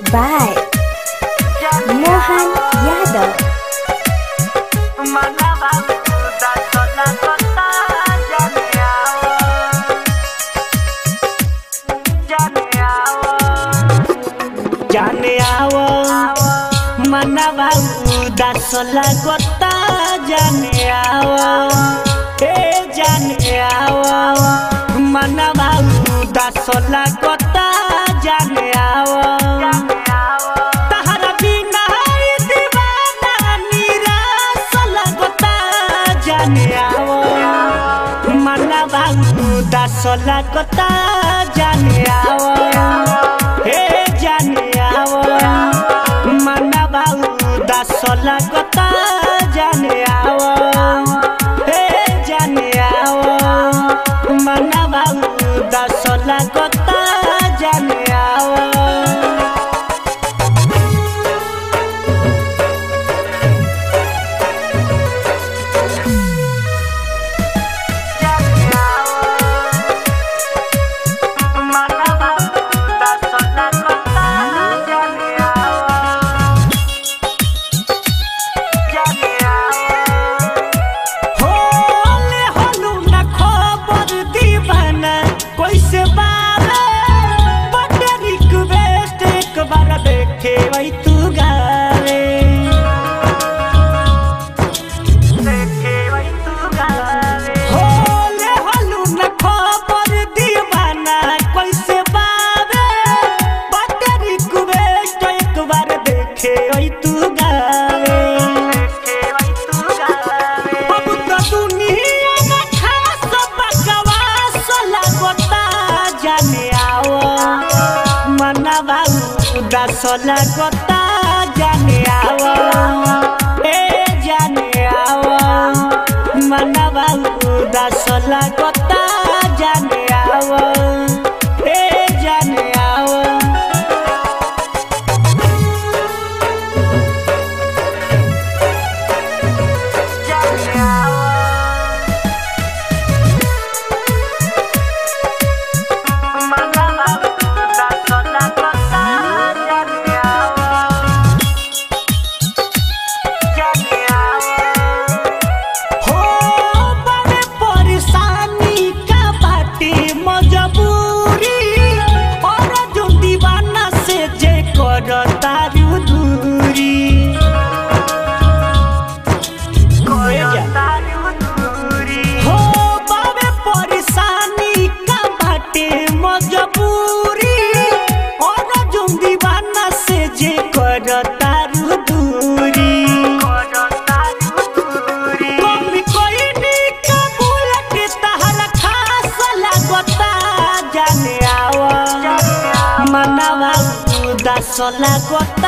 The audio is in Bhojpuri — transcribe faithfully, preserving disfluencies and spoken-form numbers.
by Mohan Yadav. जाने आओ मनवा उदास लागता जाने आओ ए जाने आओ मनवा उदास लागता जाने आओ तहरा बिना दीवाना निराश लागता जाने आओ मनवा उदास लागता जाने आओ ए जाने आओ मनवा उदास लागता जाने आओ हे जाने आओ मनवा उदास लागता जाने आओ उदास लागता जाने आओ ए जाने आओ मनवा उदास लागता जाने आओ ए जाने आओ जाने आओ मनवा उदास लागता मनवा उदास लागता